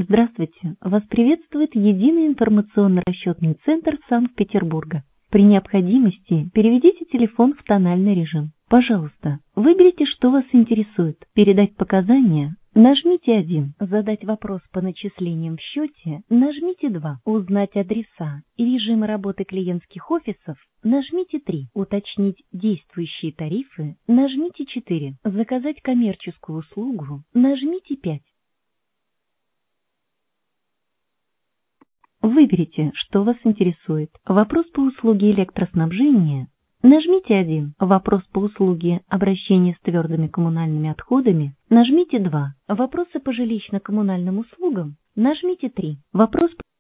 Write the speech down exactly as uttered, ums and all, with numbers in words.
Здравствуйте! Вас приветствует Единый информационно-расчетный центр Санкт-Петербурга. При необходимости переведите телефон в тональный режим. Пожалуйста, выберите, что вас интересует. Передать показания? Нажмите один. Задать вопрос по начислениям в счете? Нажмите два. Узнать адреса и режимы работы клиентских офисов? Нажмите три. Уточнить действующие тарифы? Нажмите четыре. Заказать коммерческую услугу? Нажмите пять. Выберите, что вас интересует. Вопрос по услуге электроснабжения? Нажмите один. Вопрос по услуге обращения с твердыми коммунальными отходами? Нажмите два. Вопросы по жилищно-коммунальным услугам? Нажмите три. Вопрос